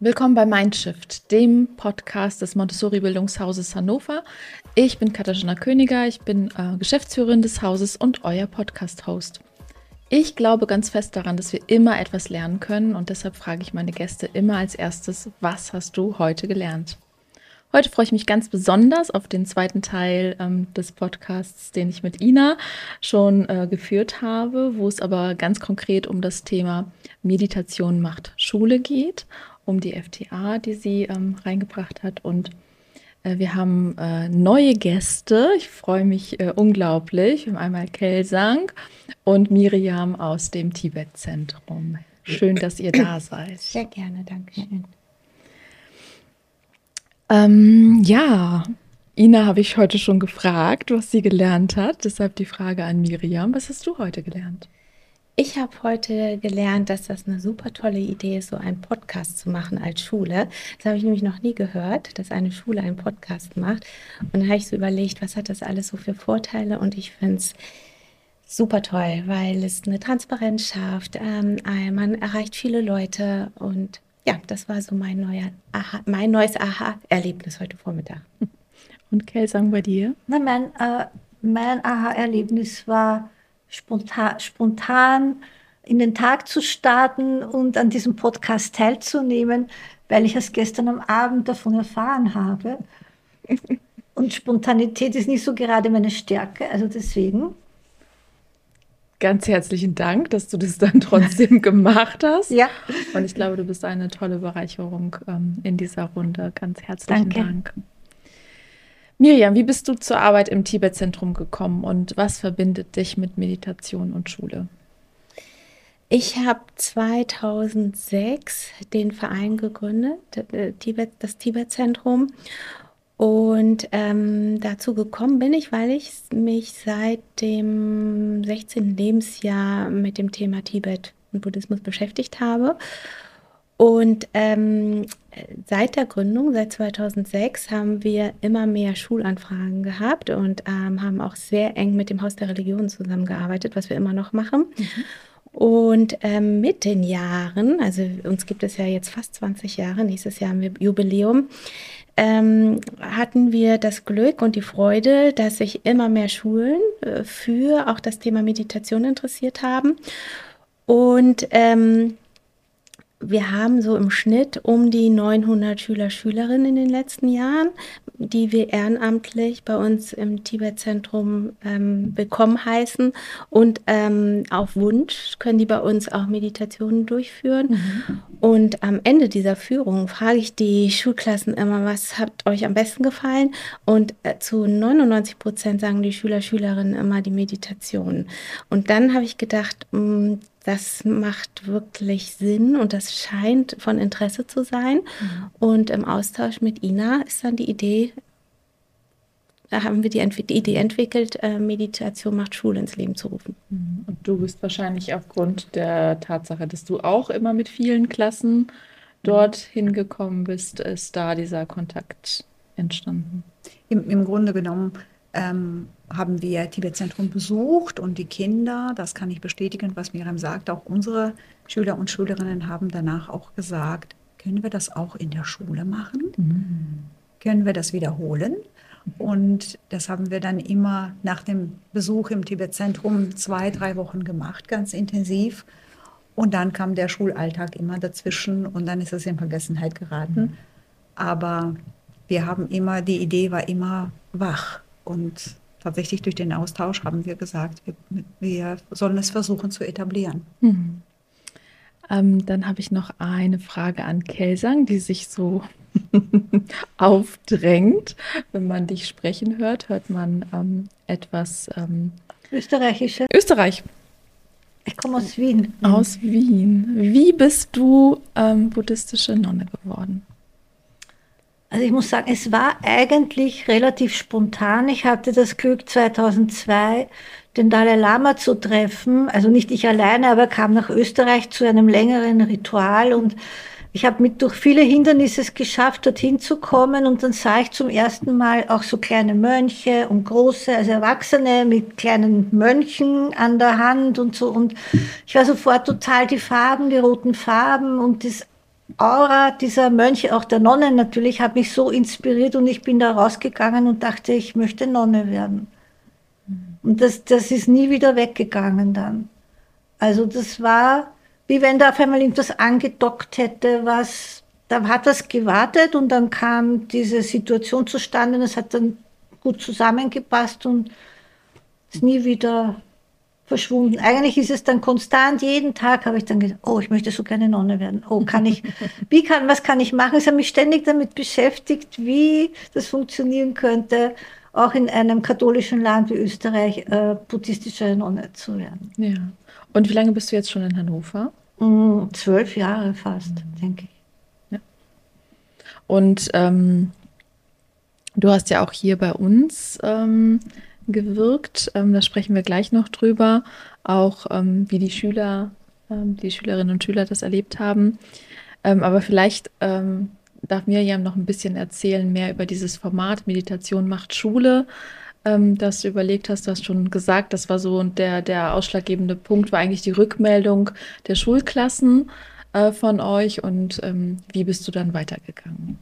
Willkommen bei Mindshift, dem Podcast des Montessori-Bildungshauses Hannover. Ich bin Katharina Königer, ich bin Geschäftsführerin des Hauses und euer Podcast-Host. Ich glaube ganz fest daran, dass wir immer etwas lernen können und deshalb frage ich meine Gäste immer als erstes, was hast du heute gelernt? Heute freue ich mich ganz besonders auf den zweiten Teil des Podcasts, den ich mit Ina schon geführt habe, wo es aber ganz konkret um das Thema Meditation macht Schule geht, um die FTA, die sie reingebracht hat. Und wir haben neue Gäste. Ich freue mich unglaublich. Wir haben einmal Kelsang und Miriam aus dem Tibet-Zentrum. Schön, dass ihr da seid. Sehr gerne, danke schön. Ja, Ina habe ich heute schon gefragt, was sie gelernt hat. Deshalb die Frage an Miriam. Was hast du heute gelernt? Ich habe heute gelernt, dass das eine super tolle Idee ist, so einen Podcast zu machen als Schule. Das habe ich nämlich noch nie gehört, dass eine Schule einen Podcast macht. Und dann habe ich so überlegt, was hat das alles so für Vorteile? Und ich finde es super toll, weil es eine Transparenz schafft. Man erreicht viele Leute und ja, das war so mein neues Aha-Erlebnis heute Vormittag. Und Kelsang, bei dir? Mein Aha-Erlebnis war spontan in den Tag zu starten und an diesem Podcast teilzunehmen, weil ich erst gestern am Abend davon erfahren habe. Und Spontanität ist nicht so gerade meine Stärke, also deswegen. Ganz herzlichen Dank, dass du das dann trotzdem gemacht hast. Ja. Und ich glaube, du bist eine tolle Bereicherung in dieser Runde. Ganz herzlichen Dank. Miriam, wie bist du zur Arbeit im Tibet-Zentrum gekommen und was verbindet dich mit Meditation und Schule? Ich habe 2006 den Verein gegründet, das Tibet-Zentrum. Und dazu gekommen bin ich, weil ich mich seit dem 16. Lebensjahr mit dem Thema Tibet und Buddhismus beschäftigt habe. Und seit der Gründung, seit 2006, haben wir immer mehr Schulanfragen gehabt und haben auch sehr eng mit dem Haus der Religion zusammengearbeitet, was wir immer noch machen. Und mit den Jahren, also uns gibt es ja jetzt fast 20 Jahre, nächstes Jahr haben wir Jubiläum, hatten wir das Glück und die Freude, dass sich immer mehr Schulen für auch das Thema Meditation interessiert haben. Und wir haben so im Schnitt um die 900 Schüler, Schülerinnen in den letzten Jahren, die wir ehrenamtlich bei uns im Tibet-Zentrum willkommen heißen. Und auf Wunsch können die bei uns auch Meditationen durchführen. Und am Ende dieser Führung frage ich die Schulklassen immer, was hat euch am besten gefallen? Und zu 99% sagen die Schüler, Schülerinnen immer die Meditation. Und dann habe ich gedacht, das macht wirklich Sinn und das scheint von Interesse zu sein. Und im Austausch mit Ina ist dann die Idee, da haben wir die Idee entwickelt, Meditation macht Schule ins Leben zu rufen. Und du bist wahrscheinlich aufgrund der Tatsache, dass du auch immer mit vielen Klassen dort hingekommen bist, ist da dieser Kontakt entstanden? Im Grunde genommen haben wir Tibet-Zentrum besucht und die Kinder, das kann ich bestätigen, was Miriam sagt, auch unsere Schüler und Schülerinnen haben danach auch gesagt, können wir das auch in der Schule machen? Können wir das wiederholen? Und das haben wir dann immer nach dem Besuch im Tibet-Zentrum 2-3 Wochen gemacht, ganz intensiv. Und dann kam der Schulalltag immer dazwischen und dann ist es in Vergessenheit geraten. Aber wir haben immer, die Idee war immer wach. Und tatsächlich durch den Austausch haben wir gesagt, wir sollen es versuchen zu etablieren. Dann habe ich noch eine Frage an Kelsang, die sich so aufdrängt. Wenn man dich sprechen hört, hört man etwas Österreichische. Österreich. Ich komme aus Wien. Aus Wien. Wie bist du buddhistische Nonne geworden? Also ich muss sagen, es war eigentlich relativ spontan. Ich hatte das Glück, 2002 den Dalai Lama zu treffen. Also nicht ich alleine, aber er kam nach Österreich zu einem längeren Ritual und ich habe durch viele Hindernisse es geschafft, dorthin zu kommen und dann sah ich zum ersten Mal auch so kleine Mönche und große, also Erwachsene mit kleinen Mönchen an der Hand und so und ich war sofort total die roten Farben und das Aura dieser Mönche, auch der Nonnen natürlich, hat mich so inspiriert und ich bin da rausgegangen und dachte, ich möchte Nonne werden. Und das ist nie wieder weggegangen dann. Also das war, wie wenn da auf einmal irgendwas angedockt hätte, da hat das gewartet und dann kam diese Situation zustande und es hat dann gut zusammengepasst und ist nie wieder verschwunden. Eigentlich ist es dann konstant, jeden Tag habe ich dann gedacht, oh, ich möchte so gerne Nonne werden. Oh, was kann ich machen? Ich habe mich ständig damit beschäftigt, wie das funktionieren könnte, auch in einem katholischen Land wie Österreich buddhistische Nonne zu werden. Ja. Und wie lange bist du jetzt schon in Hannover? 12 Jahre fast, denke ich. Ja. Und du hast ja auch hier bei uns gewirkt. Da sprechen wir gleich noch drüber, auch wie die Schülerinnen und Schüler das erlebt haben. Aber vielleicht darf Mirjam noch ein bisschen erzählen, mehr über dieses Format Meditation macht Schule, das du überlegt hast. Du hast schon gesagt, das war so der ausschlaggebende Punkt, war eigentlich die Rückmeldung der Schulklassen von euch. Und wie bist du dann weitergegangen?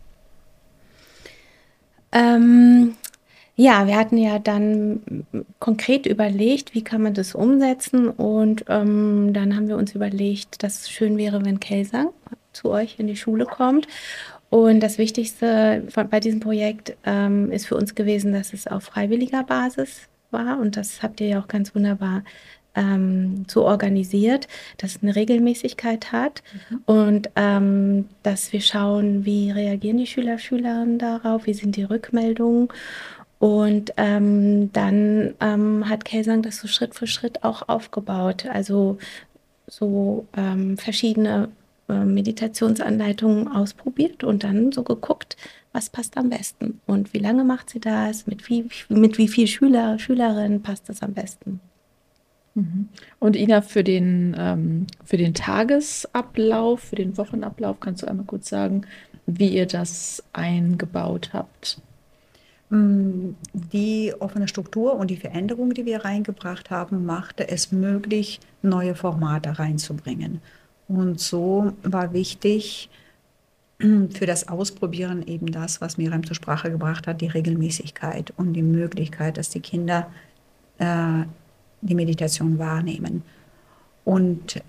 Ja, wir hatten ja dann konkret überlegt, wie kann man das umsetzen, und dann haben wir uns überlegt, dass es schön wäre, wenn Kelsang zu euch in die Schule kommt. Und das Wichtigste bei diesem Projekt ist für uns gewesen, dass es auf freiwilliger Basis war, und das habt ihr ja auch ganz wunderbar so organisiert, dass es eine Regelmäßigkeit hat und dass wir schauen, wie reagieren die Schülerinnen darauf, wie sind die Rückmeldungen. Und dann hat Kelsang das so Schritt für Schritt auch aufgebaut. Also so verschiedene Meditationsanleitungen ausprobiert und dann so geguckt, was passt am besten und wie lange macht sie das, mit wie viel Schülerinnen passt das am besten. Und Ina, für den Tagesablauf, für den Wochenablauf, kannst du einmal kurz sagen, wie ihr das eingebaut habt? Die offene Struktur und die Veränderung, die wir reingebracht haben, machte es möglich, neue Formate reinzubringen. Und so war wichtig für das Ausprobieren eben das, was Mirjam zur Sprache gebracht hat, die Regelmäßigkeit und die Möglichkeit, dass die Kinder die Meditation wahrnehmen. Und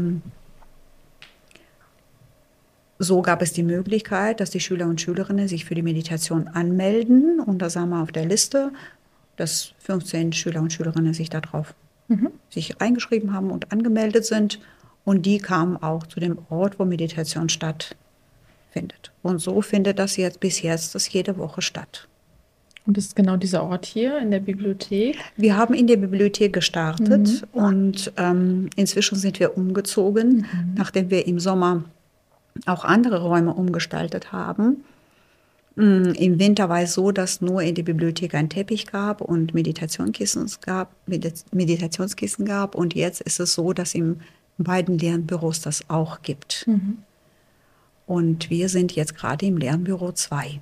so gab es die Möglichkeit, dass die Schüler und Schülerinnen sich für die Meditation anmelden. Und da sahen wir auf der Liste, dass 15 Schüler und Schülerinnen sich darauf sich eingeschrieben haben und angemeldet sind. Und die kamen auch zu dem Ort, wo Meditation stattfindet. Und so findet das jetzt bis jetzt jede Woche statt. Und das ist genau dieser Ort hier in der Bibliothek? Wir haben in der Bibliothek gestartet und inzwischen sind wir umgezogen, nachdem wir im Sommer auch andere Räume umgestaltet haben. Im Winter war es so, dass nur in der Bibliothek ein Teppich gab und Meditationskissen gab. Und jetzt ist es so, dass in beiden Lernbüros das auch gibt. Und wir sind jetzt gerade im Lernbüro 2.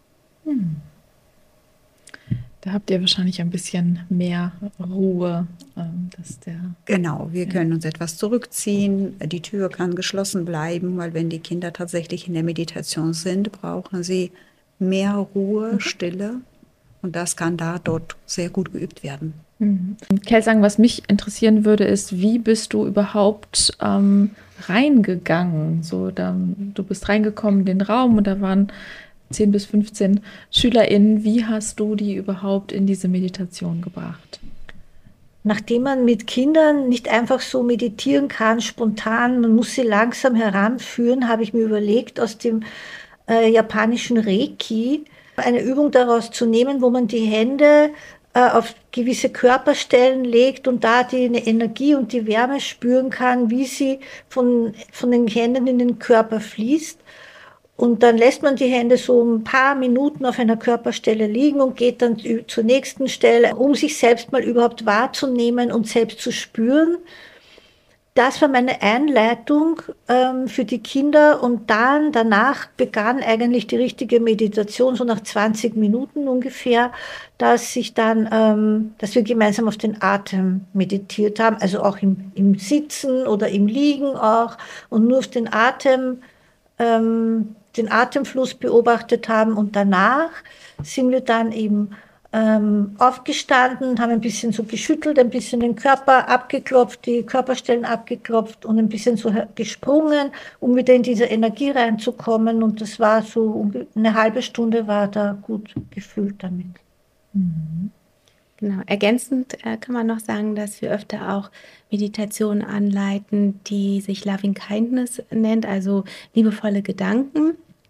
Da habt ihr wahrscheinlich ein bisschen mehr Ruhe. Genau, wir können uns etwas zurückziehen. Die Tür kann geschlossen bleiben, weil wenn die Kinder tatsächlich in der Meditation sind, brauchen sie mehr Ruhe, Stille. Und das kann dort sehr gut geübt werden. Kelsang, was mich interessieren würde, ist, wie bist du überhaupt reingegangen? Du bist reingekommen in den Raum und da waren 10 bis 15 SchülerInnen. Wie hast du die überhaupt in diese Meditation gebracht? Nachdem man mit Kindern nicht einfach so meditieren kann, spontan, man muss sie langsam heranführen, habe ich mir überlegt, aus dem japanischen Reiki eine Übung daraus zu nehmen, wo man die Hände auf gewisse Körperstellen legt und da die Energie und die Wärme spüren kann, wie sie von den Händen in den Körper fließt. Und dann lässt man die Hände so ein paar Minuten auf einer Körperstelle liegen und geht dann zur nächsten Stelle, um sich selbst mal überhaupt wahrzunehmen und selbst zu spüren. Das war meine Einleitung für die Kinder und danach begann eigentlich die richtige Meditation, so nach 20 Minuten ungefähr, dass wir gemeinsam auf den Atem meditiert haben, also auch im Sitzen oder im Liegen auch und nur auf den Atem den Atemfluss beobachtet haben. Und danach sind wir dann eben aufgestanden, haben ein bisschen so geschüttelt, ein bisschen den Körper abgeklopft, die Körperstellen abgeklopft und ein bisschen so gesprungen, um wieder in diese Energie reinzukommen. Und das war so, eine halbe Stunde war da gut gefühlt damit. Genau. Ergänzend kann man noch sagen, dass wir öfter auch Meditationen anleiten, die sich Loving Kindness nennt, also liebevolle Gedanken.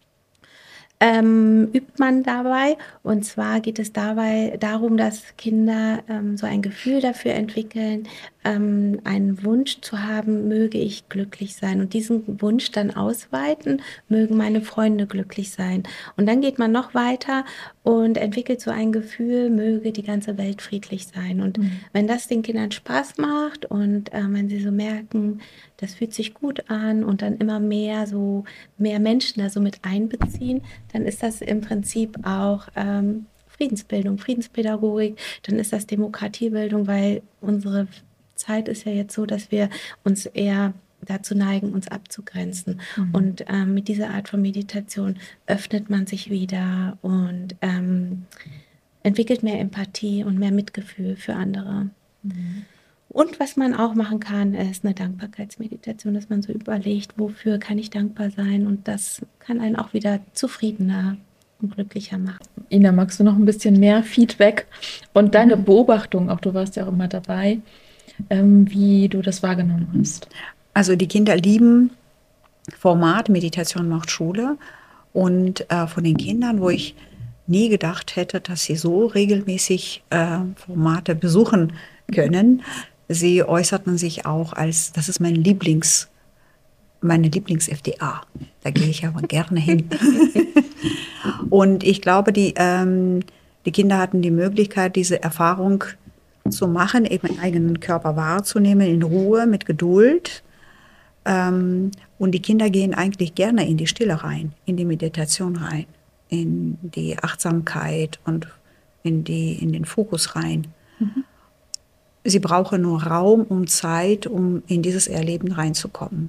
Übt man dabei. Und zwar geht es dabei darum, dass Kinder so ein Gefühl dafür entwickeln, einen Wunsch zu haben, möge ich glücklich sein. Und diesen Wunsch dann ausweiten, mögen meine Freunde glücklich sein. Und dann geht man noch weiter und entwickelt so ein Gefühl, möge die ganze Welt friedlich sein. Und wenn das den Kindern Spaß macht und wenn sie so merken, das fühlt sich gut an und dann immer mehr Menschen da so mit einbeziehen, dann ist das im Prinzip auch Friedensbildung, Friedenspädagogik, dann ist das Demokratiebildung, weil unsere Zeit ist ja jetzt so, dass wir uns eher dazu neigen, uns abzugrenzen. Und mit dieser Art von Meditation öffnet man sich wieder und entwickelt mehr Empathie und mehr Mitgefühl für andere. Und was man auch machen kann, ist eine Dankbarkeitsmeditation, dass man so überlegt, wofür kann ich dankbar sein, und das kann einen auch wieder zufriedener und glücklicher machen. Ina, magst du noch ein bisschen mehr Feedback und deine Beobachtung, auch du warst ja auch immer dabei, wie du das wahrgenommen hast? Also die Kinder lieben Format Meditation macht Schule, und von den Kindern, wo ich nie gedacht hätte, dass sie so regelmäßig Formate besuchen können, sie äußerten sich auch als, das ist meine Lieblings-FDA. Da gehe ich aber gerne hin. Und ich glaube, die Kinder hatten die Möglichkeit, diese Erfahrung zu machen, eben den eigenen Körper wahrzunehmen, in Ruhe, mit Geduld. Und die Kinder gehen eigentlich gerne in die Stille rein, in die Meditation rein, in die Achtsamkeit und in den Fokus rein. Sie brauchen nur Raum und Zeit, um in dieses Erleben reinzukommen.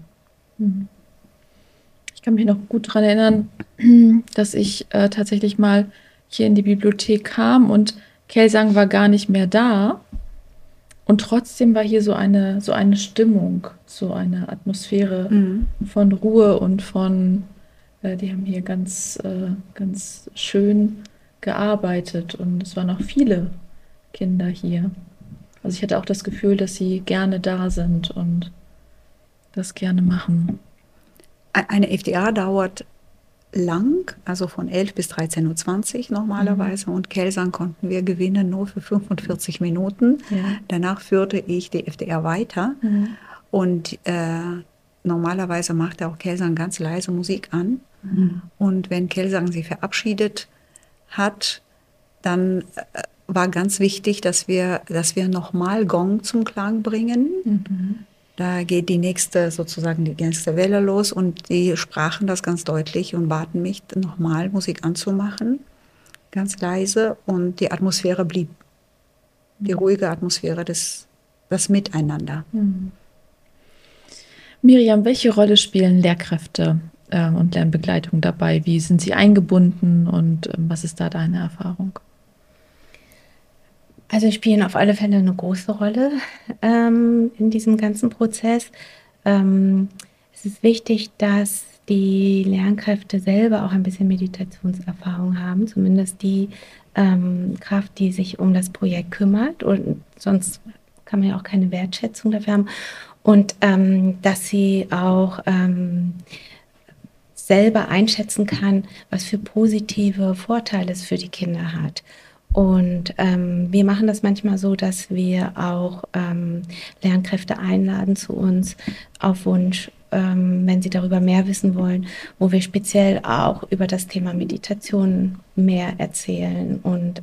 Ich kann mich noch gut daran erinnern, dass ich tatsächlich mal hier in die Bibliothek kam und Kelsang war gar nicht mehr da. Und trotzdem war hier so eine Stimmung, so eine Atmosphäre von Ruhe und von, die haben hier ganz schön gearbeitet. Und es waren auch viele Kinder hier. Also ich hatte auch das Gefühl, dass sie gerne da sind und das gerne machen. Eine FDA dauert lang, also von 11 bis 13:20 Uhr normalerweise. Und Kelsang konnten wir gewinnen nur für 45 Minuten. Ja. Danach führte ich die FDA weiter. Und normalerweise machte auch Kelsang ganz leise Musik an. Und wenn Kelsang sich verabschiedet hat, dann war ganz wichtig, dass wir nochmal Gong zum Klang bringen. Da geht die nächste Welle los, und die sprachen das ganz deutlich und baten mich, nochmal Musik anzumachen, ganz leise, und die Atmosphäre blieb. Die ruhige Atmosphäre, das Miteinander. Miriam, welche Rolle spielen Lehrkräfte und Lernbegleitung dabei? Wie sind sie eingebunden und was ist da deine Erfahrung? Also spielen auf alle Fälle eine große Rolle in diesem ganzen Prozess. Es ist wichtig, dass die Lernkräfte selber auch ein bisschen Meditationserfahrung haben, zumindest die Kraft, die sich um das Projekt kümmert, und sonst kann man ja auch keine Wertschätzung dafür haben. Und dass sie auch selber einschätzen kann, was für positive Vorteile es für die Kinder hat. Und wir machen das manchmal so, dass wir auch Lernkräfte einladen zu uns auf Wunsch, wenn sie darüber mehr wissen wollen, wo wir speziell auch über das Thema Meditation mehr erzählen und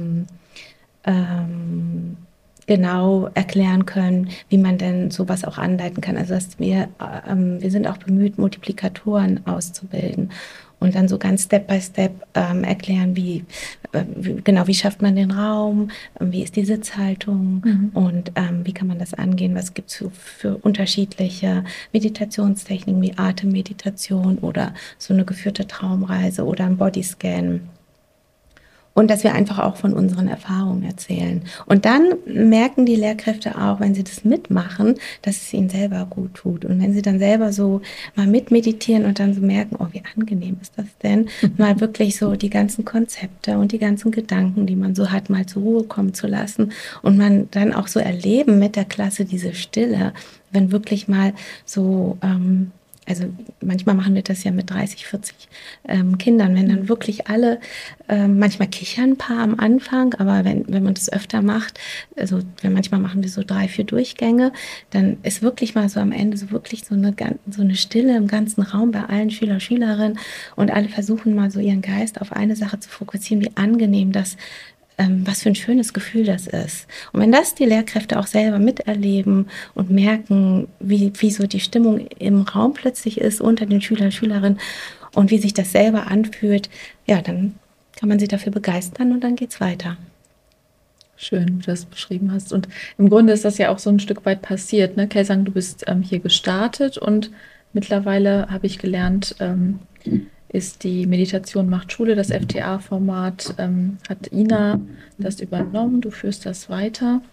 genau erklären können, wie man denn sowas auch anleiten kann. Also dass wir sind auch bemüht, Multiplikatoren auszubilden und dann so ganz Step by Step erklären, wie genau, wie schafft man den Raum, wie ist die Sitzhaltung und wie kann man das angehen, was gibt es für unterschiedliche Meditationstechniken wie Atemmeditation oder so eine geführte Traumreise oder ein Bodyscan. Und dass wir einfach auch von unseren Erfahrungen erzählen. Und dann merken die Lehrkräfte auch, wenn sie das mitmachen, dass es ihnen selber gut tut. Und wenn sie dann selber so mal mitmeditieren und dann so merken, oh, wie angenehm ist das denn, mal wirklich so die ganzen Konzepte und die ganzen Gedanken, die man so hat, mal zur Ruhe kommen zu lassen. Und man dann auch so erleben mit der Klasse diese Stille, wenn wirklich mal so... Also manchmal machen wir das ja mit 30, 40 Kindern, wenn dann wirklich alle, manchmal kichern ein paar am Anfang, aber wenn man das öfter macht, also manchmal machen wir so 3, 4 Durchgänge, dann ist wirklich mal so am Ende so wirklich so eine Stille im ganzen Raum bei allen Schüler, Schülerinnen und alle versuchen mal so ihren Geist auf eine Sache zu fokussieren, wie angenehm das was für ein schönes Gefühl das ist. Und wenn das die Lehrkräfte auch selber miterleben und merken, wie so die Stimmung im Raum plötzlich ist unter den Schülern, Schülerinnen und wie sich das selber anfühlt, ja, dann kann man sie dafür begeistern und dann geht's weiter. Schön, wie du das beschrieben hast. Und im Grunde ist das ja auch so ein Stück weit passiert. Ne? Kelsang, du bist hier gestartet und mittlerweile habe ich gelernt, ist die Meditation macht Schule, das FTA-Format, hat Ina das übernommen, du führst das weiter.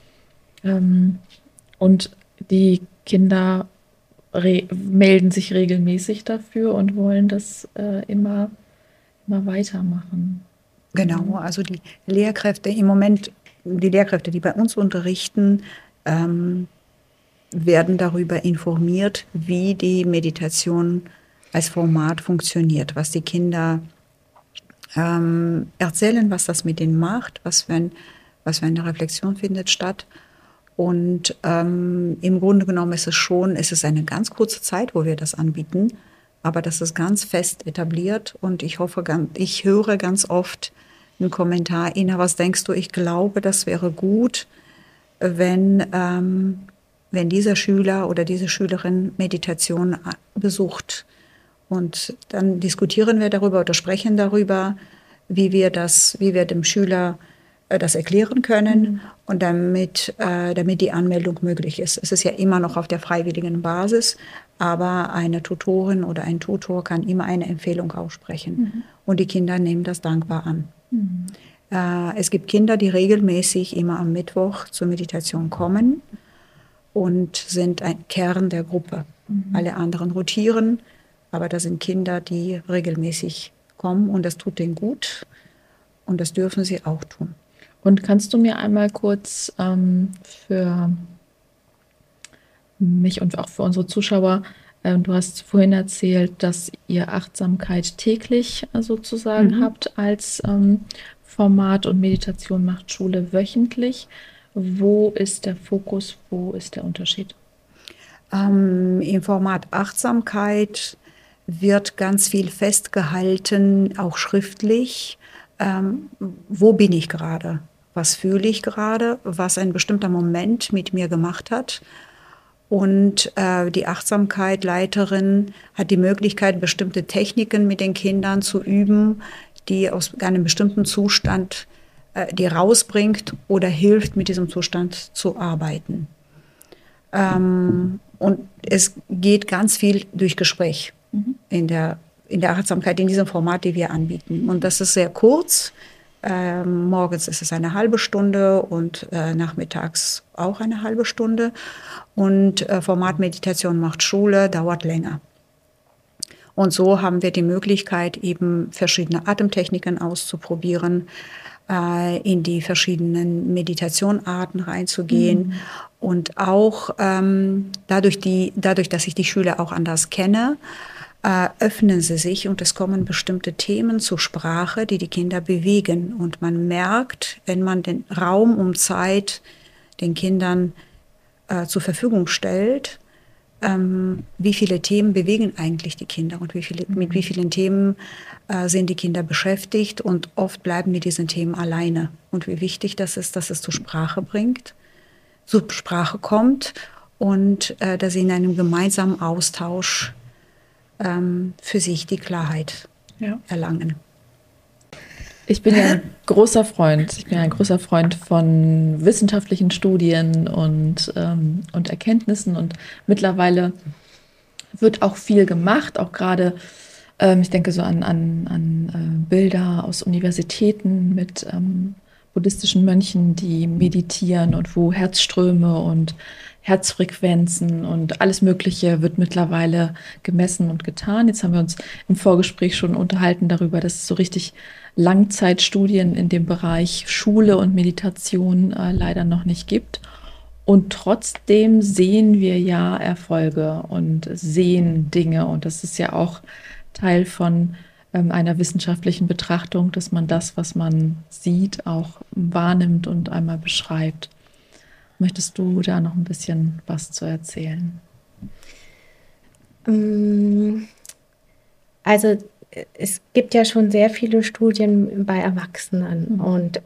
Und die Kinder melden sich regelmäßig dafür und wollen das immer weitermachen. Genau, also die Lehrkräfte im Moment, die Lehrkräfte, die bei uns unterrichten, werden darüber informiert, wie die Meditation als Format funktioniert, was die Kinder erzählen, was das mit ihnen macht, was für eine Reflexion findet statt. Und im Grunde genommen ist es eine ganz kurze Zeit, wo wir das anbieten, aber das ist ganz fest etabliert und ich höre ganz oft einen Kommentar, Ina, was denkst du, ich glaube, das wäre gut, wenn dieser Schüler oder diese Schülerin Meditation besucht. Und dann diskutieren wir darüber oder sprechen darüber, wie wir dem Schüler das erklären können und damit die Anmeldung möglich ist. Es ist ja immer noch auf der freiwilligen Basis, aber eine Tutorin oder ein Tutor kann immer eine Empfehlung aussprechen und die Kinder nehmen das dankbar an. Es gibt Kinder, die regelmäßig immer am Mittwoch zur Meditation kommen und sind ein Kern der Gruppe. Alle anderen rotieren. Aber das sind Kinder, die regelmäßig kommen und das tut denen gut und das dürfen sie auch tun. Und kannst du mir einmal kurz für mich und auch für unsere Zuschauer, du hast vorhin erzählt, dass ihr Achtsamkeit täglich sozusagen habt als Format und Meditation macht Schule wöchentlich. Wo ist der Fokus, wo ist der Unterschied? Im Format Achtsamkeit wird ganz viel festgehalten, auch schriftlich. Wo bin ich gerade? Was fühle ich gerade? Was ein bestimmter Moment mit mir gemacht hat? Und die Achtsamkeit-Leiterin hat die Möglichkeit, bestimmte Techniken mit den Kindern zu üben, die aus einem bestimmten Zustand die rausbringt oder hilft, mit diesem Zustand zu arbeiten. Und es geht ganz viel durch Gespräch in der Achtsamkeit, in diesem Format, die wir anbieten. Und das ist sehr kurz. Morgens ist es eine halbe Stunde und nachmittags auch eine halbe Stunde. Und Format Meditation macht Schule dauert länger. Und so haben wir die Möglichkeit, eben verschiedene Atemtechniken auszuprobieren, in die verschiedenen Meditationarten reinzugehen. Und auch dadurch, dass ich die Schüler auch anders kenne, öffnen sie sich und es kommen bestimmte Themen zur Sprache, die die Kinder bewegen. Und man merkt, wenn man den Raum und Zeit den Kindern zur Verfügung stellt, wie viele Themen bewegen eigentlich die Kinder und mit wie vielen Themen sind die Kinder beschäftigt und oft bleiben mit diesen Themen alleine. Und wie wichtig das ist, dass es zur Sprache kommt und dass sie in einem gemeinsamen Austausch für sich die Klarheit erlangen. Ich bin ja ein großer Freund. Ich bin ein großer Freund von wissenschaftlichen Studien und Erkenntnissen. Und mittlerweile wird auch viel gemacht, auch gerade, ich denke so an Bilder aus Universitäten mit buddhistischen Mönchen, die meditieren und wo Herzströme und Herzfrequenzen und alles Mögliche wird mittlerweile gemessen und getan. Jetzt haben wir uns im Vorgespräch schon unterhalten darüber, dass es so richtig Langzeitstudien in dem Bereich Schule und Meditation leider noch nicht gibt. Und trotzdem sehen wir ja Erfolge und sehen Dinge. Und das ist ja auch Teil von einer wissenschaftlichen Betrachtung, dass man das, was man sieht, auch wahrnimmt und einmal beschreibt. Möchtest du da noch ein bisschen was zu erzählen? Also es gibt ja schon sehr viele Studien bei Erwachsenen und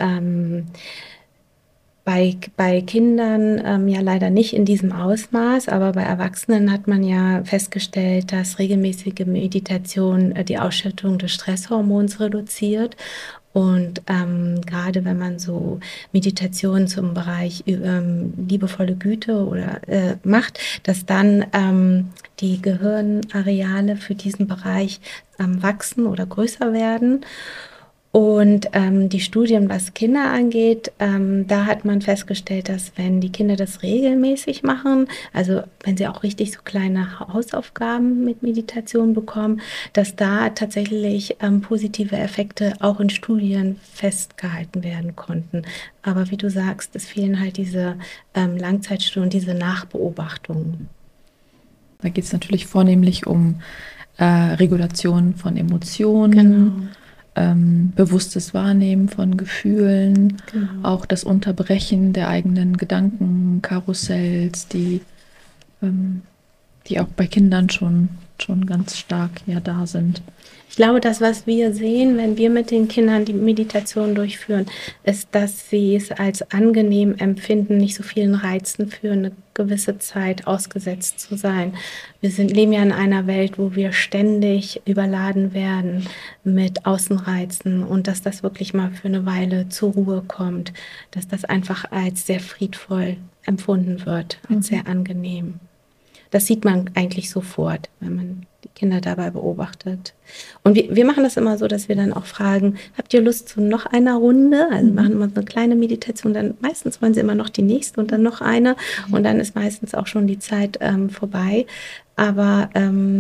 bei Kindern ja leider nicht in diesem Ausmaß, aber bei Erwachsenen hat man ja festgestellt, dass regelmäßige Meditation die Ausschüttung des Stresshormons reduziert. Und gerade wenn man so Meditation zum Bereich liebevolle Güte oder macht, dass dann die Gehirnareale für diesen Bereich wachsen oder größer werden. Und die Studien, was Kinder angeht, da hat man festgestellt, dass wenn die Kinder das regelmäßig machen, also wenn sie auch richtig so kleine Hausaufgaben mit Meditation bekommen, dass da tatsächlich positive Effekte auch in Studien festgehalten werden konnten. Aber wie du sagst, es fehlen halt diese Langzeitstudien, diese Nachbeobachtungen. Da geht es natürlich vornehmlich um Regulation von Emotionen. Genau. Bewusstes Wahrnehmen von Gefühlen, Genau. auch das Unterbrechen der eigenen Gedankenkarussells, die auch bei Kindern schon ganz stark ja da sind. Ich glaube, das, was wir sehen, wenn wir mit den Kindern die Meditation durchführen, ist, dass sie es als angenehm empfinden, nicht so vielen Reizen für eine gewisse Zeit ausgesetzt zu sein. Wir leben ja in einer Welt, wo wir ständig überladen werden mit Außenreizen und dass das wirklich mal für eine Weile zur Ruhe kommt, dass das einfach als sehr friedvoll empfunden wird, als sehr angenehm. Das sieht man eigentlich sofort, wenn man die Kinder dabei beobachtet. Und wir machen das immer so, dass wir dann auch fragen, habt ihr Lust zu noch einer Runde? Also wir machen immer so eine kleine Meditation, dann meistens wollen sie immer noch die nächste und dann noch eine und dann ist meistens auch schon die Zeit vorbei. Aber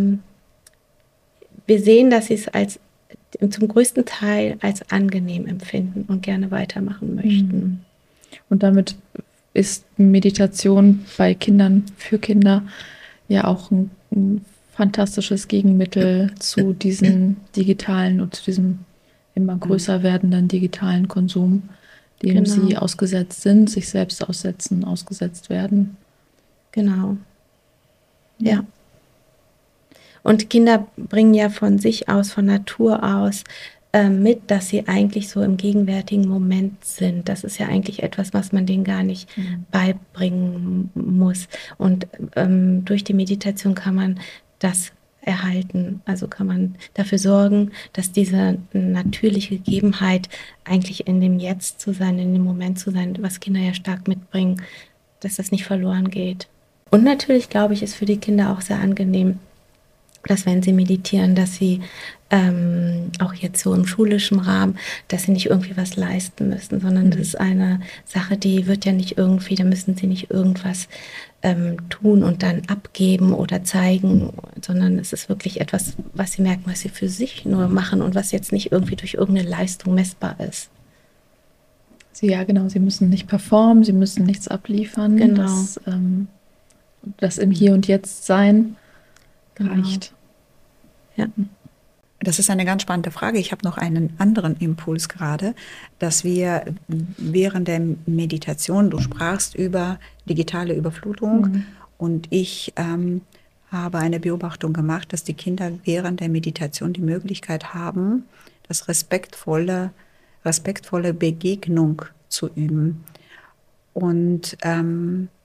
wir sehen, dass sie es zum größten Teil als angenehm empfinden und gerne weitermachen möchten. Und damit ist Meditation bei Kindern, für Kinder, ja auch ein fantastisches Gegenmittel zu diesen digitalen und zu diesem immer größer werdenden digitalen Konsum, dem sie ausgesetzt sind, sich selbst ausgesetzt werden. Genau. Ja. Und Kinder bringen ja von sich aus, von Natur aus mit, dass sie eigentlich so im gegenwärtigen Moment sind. Das ist ja eigentlich etwas, was man denen gar nicht beibringen muss. Und durch die Meditation kann man das erhalten. Also kann man dafür sorgen, dass diese natürliche Gegebenheit eigentlich in dem Jetzt zu sein, in dem Moment zu sein, was Kinder ja stark mitbringen, dass das nicht verloren geht. Und natürlich, glaube ich, ist für die Kinder auch sehr angenehm, dass wenn sie meditieren, dass sie auch jetzt so im schulischen Rahmen, dass sie nicht irgendwie was leisten müssen, sondern das ist eine Sache, die wird ja nicht irgendwie, da müssen sie nicht irgendwas tun und dann abgeben oder zeigen, sondern es ist wirklich etwas, was sie merken, was sie für sich nur machen und was jetzt nicht irgendwie durch irgendeine Leistung messbar ist. Ja, genau, sie müssen nicht performen, sie müssen nichts abliefern. Genau. Das im Hier und Jetzt sein reicht. Ja. Das ist eine ganz spannende Frage. Ich habe noch einen anderen Impuls gerade, dass wir während der Meditation, du sprachst über digitale Überflutung und ich habe eine Beobachtung gemacht, dass die Kinder während der Meditation die Möglichkeit haben, das respektvolle Begegnung zu üben. Und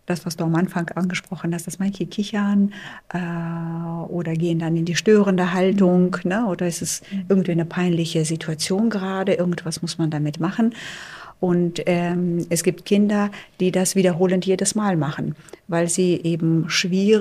das, was du am Anfang angesprochen hast, dass manche kichern oder gehen dann in die störende Haltung, ne? Oder ist es irgendwie eine peinliche Situation gerade, irgendwas muss man damit machen. Und es gibt Kinder, die das wiederholend jedes Mal machen, weil sie eben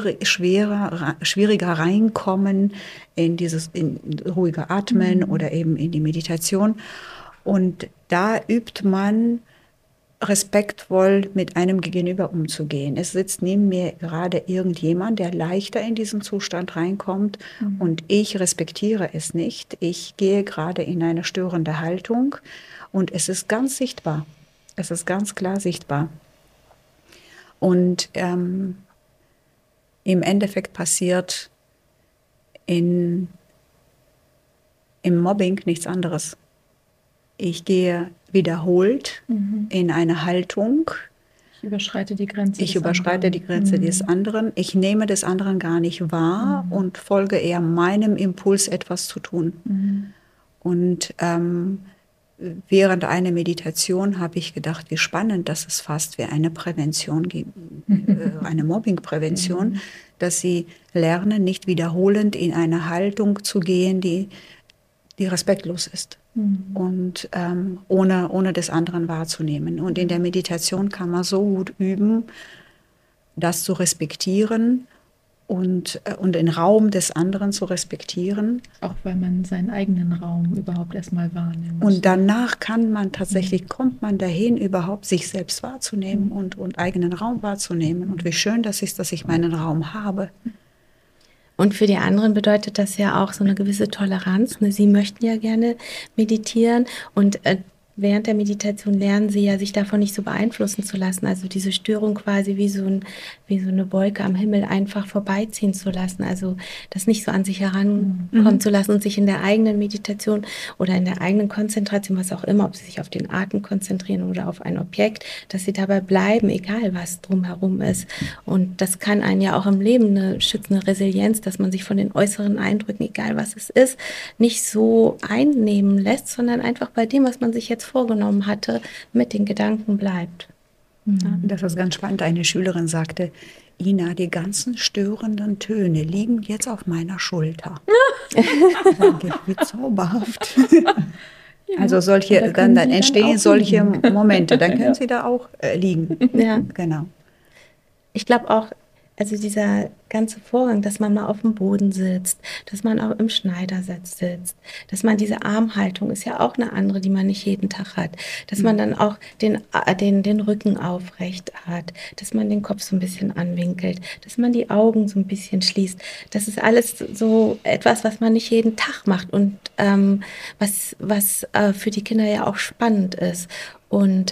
schwieriger reinkommen in in ruhige Atmen oder eben in die Meditation. Und da übt man respektvoll mit einem Gegenüber umzugehen. Es sitzt neben mir gerade irgendjemand, der leichter in diesen Zustand reinkommt und ich respektiere es nicht. Ich gehe gerade in eine störende Haltung und es ist ganz sichtbar. Es ist ganz klar sichtbar. Und im Endeffekt passiert im Mobbing nichts anderes. Ich gehe wiederholt in eine Haltung. Ich überschreite die Grenze des anderen. Ich nehme des anderen gar nicht wahr und folge eher meinem Impuls, etwas zu tun. Und während einer Meditation habe ich gedacht, wie spannend, dass es fast wie eine Prävention gibt, eine Mobbingprävention, dass sie lernen, nicht wiederholend in eine Haltung zu gehen, die respektlos ist. Und ohne des anderen wahrzunehmen. Und in der Meditation kann man so gut üben, das zu respektieren und den Raum des anderen zu respektieren. Auch weil man seinen eigenen Raum überhaupt erstmal wahrnimmt. Und danach kann man tatsächlich, kommt man dahin, überhaupt sich selbst wahrzunehmen und eigenen Raum wahrzunehmen. Und wie schön das ist, dass ich meinen Raum habe. Und für die anderen bedeutet das ja auch so eine gewisse Toleranz. Ne? Sie möchten ja gerne meditieren und während der Meditation lernen sie ja, sich davon nicht so beeinflussen zu lassen. Also diese Störung quasi wie so eine Wolke am Himmel einfach vorbeiziehen zu lassen. Also das nicht so an sich herankommen zu lassen und sich in der eigenen Meditation oder in der eigenen Konzentration, was auch immer, ob sie sich auf den Atem konzentrieren oder auf ein Objekt, dass sie dabei bleiben, egal was drumherum ist. Und das kann einen ja auch im Leben eine schützende Resilienz, dass man sich von den äußeren Eindrücken, egal was es ist, nicht so einnehmen lässt, sondern einfach bei dem, was man sich jetzt vorgenommen hatte, mit den Gedanken bleibt. Ja. Das ist ganz spannend. Eine Schülerin sagte, Ina, die ganzen störenden Töne liegen jetzt auf meiner Schulter. Danke, wie zauberhaft. Ja. Also dann entstehen solche Momente, dann können sie da auch liegen. Ja. Genau. Ich glaube auch, also dieser ganze Vorgang, dass man mal auf dem Boden sitzt, dass man auch im Schneidersitz sitzt, dass man diese Armhaltung ist ja auch eine andere, die man nicht jeden Tag hat, dass man dann auch den Rücken aufrecht hat, dass man den Kopf so ein bisschen anwinkelt, dass man die Augen so ein bisschen schließt. Das ist alles so etwas, was man nicht jeden Tag macht und was für die Kinder ja auch spannend ist. Und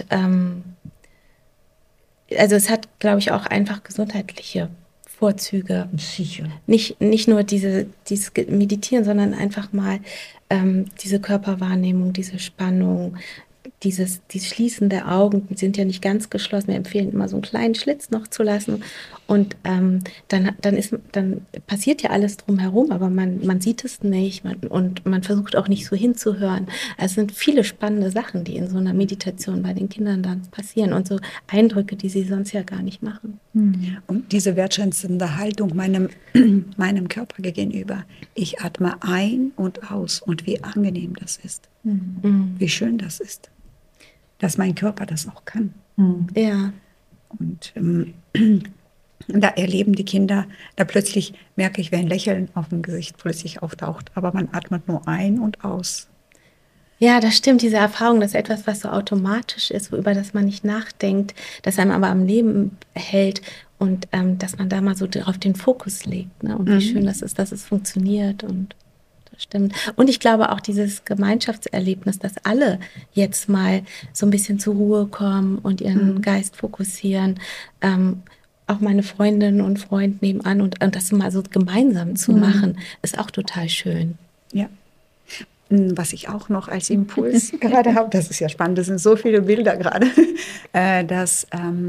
also es hat, glaube ich, auch einfach gesundheitliche Vorzüge. Sicher. Nicht nur dieses Meditieren, sondern einfach mal diese Körperwahrnehmung, diese Spannung, die Schließen der Augen, die sind ja nicht ganz geschlossen. Wir empfehlen immer so einen kleinen Schlitz noch zu lassen. Und dann passiert ja alles drumherum, aber man sieht es nicht und man versucht auch nicht so hinzuhören. Also es sind viele spannende Sachen, die in so einer Meditation bei den Kindern dann passieren und so Eindrücke, die sie sonst ja gar nicht machen. Und diese wertschätzende Haltung meinem Körper gegenüber. Ich atme ein und aus und wie angenehm das ist. Wie schön das ist. Dass mein Körper das auch kann. Ja. Und da erleben die Kinder, da plötzlich merke ich, wie ein Lächeln auf dem Gesicht plötzlich auftaucht. Aber man atmet nur ein und aus. Ja, das stimmt, diese Erfahrung, das ist etwas, was so automatisch ist, über das man nicht nachdenkt, das einem aber am Leben hält und dass man da mal so auf den Fokus legt. Ne? Und wie schön das ist, dass es funktioniert und stimmt. Und ich glaube auch dieses Gemeinschaftserlebnis, dass alle jetzt mal so ein bisschen zur Ruhe kommen und ihren Geist fokussieren. Auch meine Freundinnen und Freund nebenan und das mal so gemeinsam zu machen, ist auch total schön. Ja. Was ich auch noch als Impuls gerade habe, das ist ja spannend, das sind so viele Bilder gerade, dass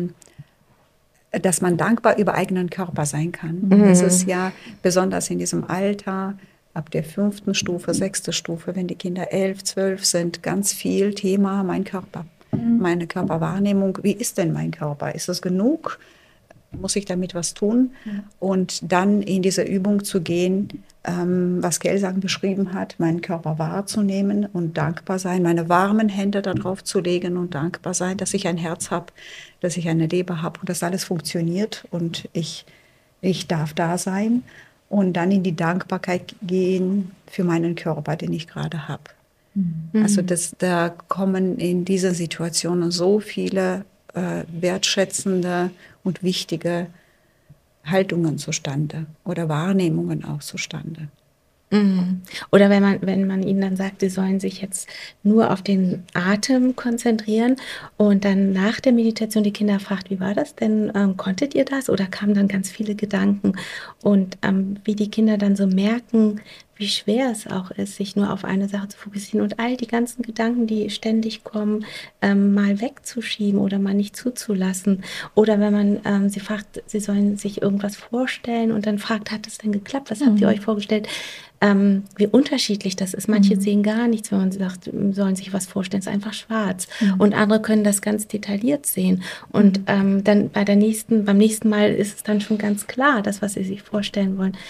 man dankbar über eigenen Körper sein kann. Es ist ja besonders in diesem Alter, ab der 5. Stufe, 6. Stufe, wenn die Kinder 11, 12 sind, ganz viel Thema mein Körper, meine Körperwahrnehmung. Wie ist denn mein Körper? Ist es genug? muss ich damit was tun? Und dann in diese Übung zu gehen, was Gelsang beschrieben hat, meinen Körper wahrzunehmen und dankbar sein, meine warmen Hände darauf zu legen und dankbar sein, dass ich ein Herz habe, dass ich eine Leber habe und dass alles funktioniert und ich darf da sein und dann in die Dankbarkeit gehen für meinen Körper, den ich gerade habe. Also da kommen in dieser Situation so viele wertschätzende und wichtige Haltungen zustande oder Wahrnehmungen auch zustande. Oder wenn man ihnen dann sagt, sie sollen sich jetzt nur auf den Atem konzentrieren und dann nach der Meditation die Kinder fragt, wie war das denn? Konntet ihr das? Oder kamen dann ganz viele Gedanken? Und wie die Kinder dann so merken, wie schwer es auch ist, sich nur auf eine Sache zu fokussieren und all die ganzen Gedanken, die ständig kommen, mal wegzuschieben oder mal nicht zuzulassen. Oder wenn man sie fragt, sie sollen sich irgendwas vorstellen und dann fragt, hat es denn geklappt? Was habt ihr euch vorgestellt? Wie unterschiedlich das ist. Manche sehen gar nichts, wenn man sagt, sollen sich was vorstellen, es ist einfach schwarz. Und andere können das ganz detailliert sehen. Und dann beim nächsten Mal ist es dann schon ganz klar, das, was sie sich vorstellen wollen.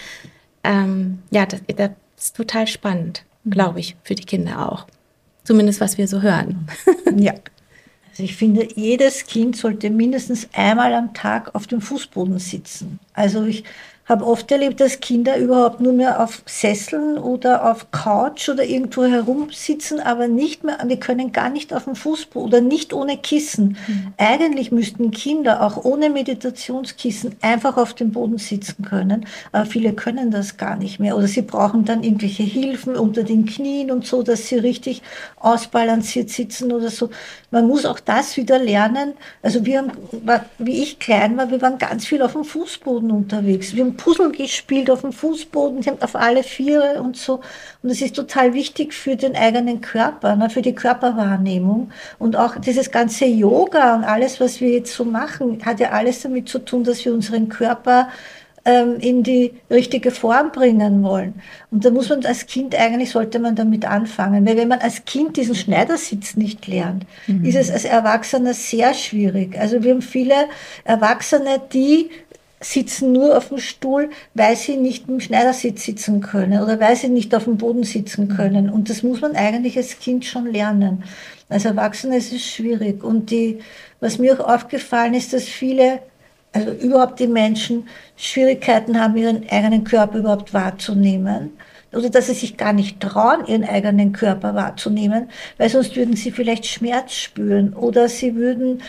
Das ist total spannend, glaube ich, für die Kinder auch. Zumindest, was wir so hören. Ja. Also ich finde, jedes Kind sollte mindestens einmal am Tag auf dem Fußboden sitzen. Also ich habe oft erlebt, dass Kinder überhaupt nur mehr auf Sesseln oder auf Couch oder irgendwo herumsitzen, aber nicht mehr, wir können gar nicht auf dem Fußboden oder nicht ohne Kissen. Eigentlich müssten Kinder auch ohne Meditationskissen einfach auf dem Boden sitzen können, aber viele können das gar nicht mehr oder sie brauchen dann irgendwelche Hilfen unter den Knien und so, dass sie richtig ausbalanciert sitzen oder so. Man muss auch das wieder lernen. Also wie ich klein war, wir waren ganz viel auf dem Fußboden unterwegs. Wir haben Puzzle gespielt auf dem Fußboden, auf alle Viere und so. Und das ist total wichtig für den eigenen Körper, ne, für die Körperwahrnehmung. Und auch dieses ganze Yoga und alles, was wir jetzt so machen, hat ja alles damit zu tun, dass wir unseren Körper in die richtige Form bringen wollen. Und da muss man als Kind, eigentlich sollte man damit anfangen. Weil wenn man als Kind diesen Schneidersitz nicht lernt, ist es als Erwachsener sehr schwierig. Also wir haben viele Erwachsene, die sitzen nur auf dem Stuhl, weil sie nicht im Schneidersitz sitzen können oder weil sie nicht auf dem Boden sitzen können. Und das muss man eigentlich als Kind schon lernen. Als Erwachsener ist es schwierig. Und was mir auch aufgefallen ist, dass viele, also überhaupt die Menschen, Schwierigkeiten haben, ihren eigenen Körper überhaupt wahrzunehmen. Oder dass sie sich gar nicht trauen, ihren eigenen Körper wahrzunehmen, weil sonst würden sie vielleicht Schmerz spüren oder sie würden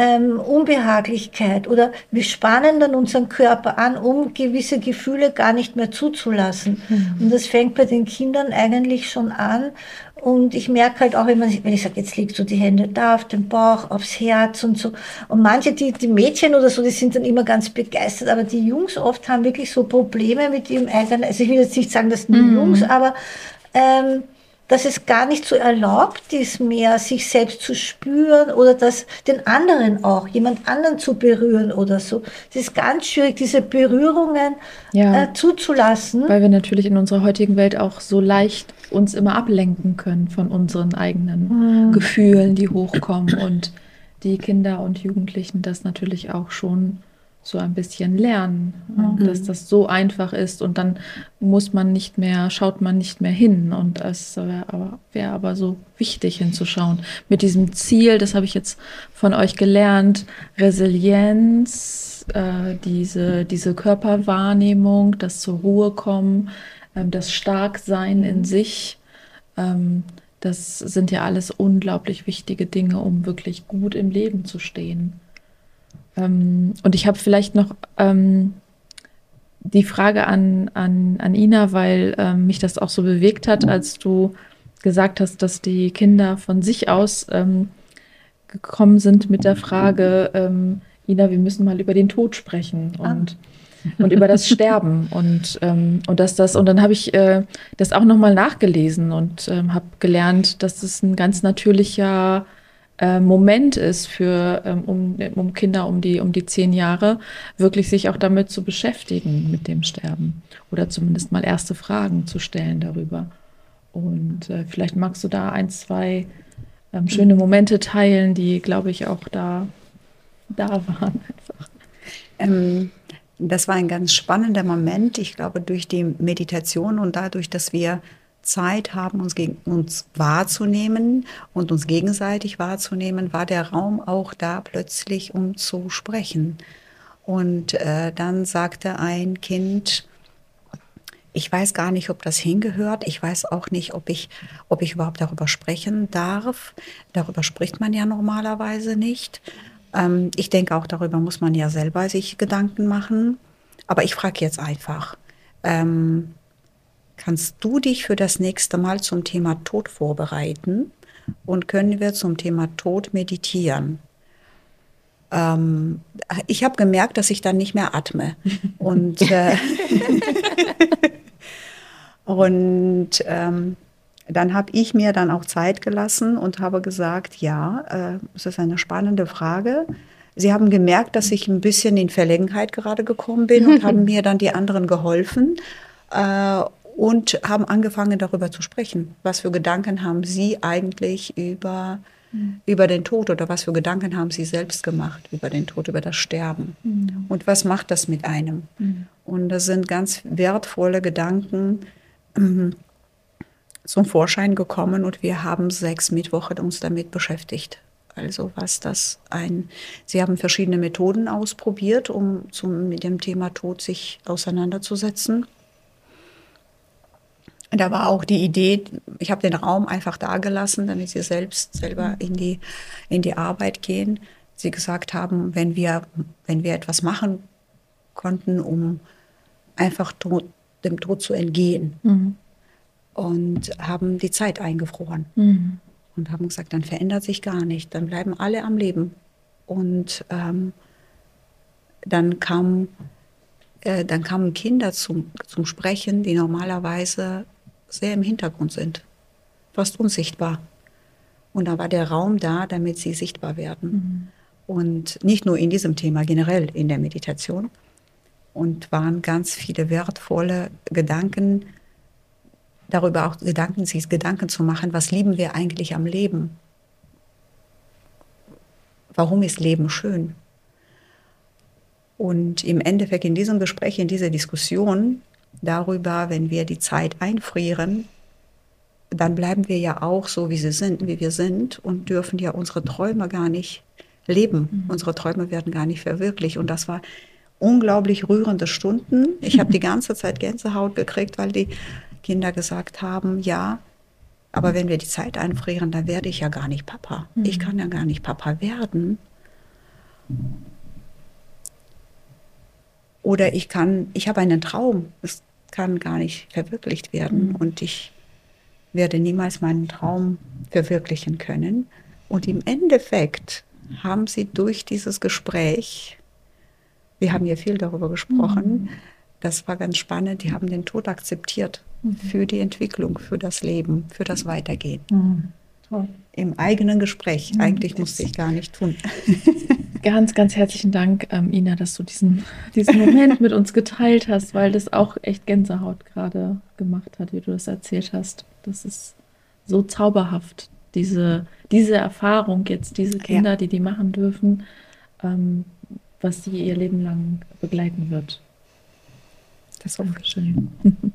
Unbehaglichkeit oder wir spannen dann unseren Körper an, um gewisse Gefühle gar nicht mehr zuzulassen. Und das fängt bei den Kindern eigentlich schon an. Und ich merke halt auch, wenn ich sage, jetzt legst du die Hände da auf den Bauch, aufs Herz und so. Und manche, die Mädchen oder so, die sind dann immer ganz begeistert, aber die Jungs oft haben wirklich so Probleme mit ihrem eigenen, also ich will jetzt nicht sagen, dass die Jungs, aber dass es gar nicht so erlaubt ist mehr, sich selbst zu spüren oder den anderen auch, jemand anderen zu berühren oder so. Es ist ganz schwierig, diese Berührungen zuzulassen. Weil wir natürlich in unserer heutigen Welt auch so leicht uns immer ablenken können von unseren eigenen Gefühlen, die hochkommen und die Kinder und Jugendlichen das natürlich auch schon so ein bisschen lernen, dass das so einfach ist und dann schaut man nicht mehr hin und es wäre aber so wichtig hinzuschauen. Mit diesem Ziel, das habe ich jetzt von euch gelernt, Resilienz, diese Körperwahrnehmung, das zur Ruhe kommen, das Starksein in sich, das sind ja alles unglaublich wichtige Dinge, um wirklich gut im Leben zu stehen. Und ich habe vielleicht noch die Frage an Ina, weil mich das auch so bewegt hat, als du gesagt hast, dass die Kinder von sich aus gekommen sind mit der Frage, Ina, wir müssen mal über den Tod sprechen und über das Sterben und dann habe ich das auch nochmal nachgelesen und habe gelernt, dass es ein ganz natürlicher Moment ist um Kinder um die 10 Jahre, wirklich sich auch damit zu beschäftigen mit dem Sterben oder zumindest mal erste Fragen zu stellen darüber. Und vielleicht magst du da 1, 2 schöne Momente teilen, die, glaube ich, auch da waren einfach. Das war ein ganz spannender Moment. Ich glaube, durch die Meditation und dadurch, dass wir Zeit haben, uns wahrzunehmen und uns gegenseitig wahrzunehmen, war der Raum auch da plötzlich, um zu sprechen. Und dann sagte ein Kind, ich weiß gar nicht, ob das hingehört. Ich weiß auch nicht, ob ich überhaupt darüber sprechen darf. Darüber spricht man ja normalerweise nicht. Ich denke, auch darüber muss man ja selber sich Gedanken machen. Aber ich frage jetzt einfach, kannst du dich für das nächste Mal zum Thema Tod vorbereiten? Und können wir zum Thema Tod meditieren? Ich habe gemerkt, dass ich dann nicht mehr atme. Und, dann habe ich mir dann auch Zeit gelassen und habe gesagt, ja, es ist eine spannende Frage. Sie haben gemerkt, dass ich ein bisschen in Verlegenheit gerade gekommen bin und haben mir dann die anderen geholfen und haben angefangen, darüber zu sprechen. Was für Gedanken haben Sie eigentlich über den Tod oder was für Gedanken haben Sie selbst gemacht über den Tod, über das Sterben? Und was macht das mit einem? Und das sind ganz wertvolle Gedanken zum Vorschein gekommen und wir haben 6 Mittwoche uns damit beschäftigt. Also Sie haben verschiedene Methoden ausprobiert, um mit dem Thema Tod sich auseinanderzusetzen. Da war auch die Idee, ich habe den Raum einfach da gelassen, damit sie selber in die Arbeit gehen. Sie gesagt haben, wenn wir etwas machen konnten, um einfach dem Tod zu entgehen. Und haben die Zeit eingefroren. Und haben gesagt, dann verändert sich gar nicht, dann bleiben alle am Leben. Und dann kamen Kinder zum Sprechen, die normalerweise sehr im Hintergrund sind, fast unsichtbar. Und da war der Raum da, damit sie sichtbar werden. Und nicht nur in diesem Thema, generell in der Meditation. Und waren ganz viele wertvolle Gedanken, darüber auch sich Gedanken zu machen, was lieben wir eigentlich am Leben? Warum ist Leben schön? Und im Endeffekt in diesem Gespräch, in dieser Diskussion darüber, wenn wir die Zeit einfrieren, dann bleiben wir ja auch so, wie wir sind und dürfen ja unsere Träume gar nicht leben. Unsere Träume werden gar nicht verwirklicht. Und das war unglaublich rührende Stunden. Ich habe die ganze Zeit Gänsehaut gekriegt, weil die Kinder gesagt haben, ja, aber wenn wir die Zeit einfrieren, dann werde ich ja gar nicht Papa. Ich kann ja gar nicht Papa werden. Oder ich habe einen Traum, es kann gar nicht verwirklicht werden und ich werde niemals meinen Traum verwirklichen können. Und im Endeffekt haben sie durch dieses Gespräch, wir haben ja viel darüber gesprochen, das war ganz spannend, die haben den Tod akzeptiert für die Entwicklung, für das Leben, für das Weitergehen. Toll. Im eigenen Gespräch. Eigentlich musste ich gar nicht tun. Ganz, ganz herzlichen Dank, Ina, dass du diesen Moment mit uns geteilt hast, weil das auch echt Gänsehaut gerade gemacht hat, wie du das erzählt hast. Das ist so zauberhaft, diese Erfahrung jetzt, diese Kinder, die machen dürfen, was sie ihr Leben lang begleiten wird. Das ist auch schön.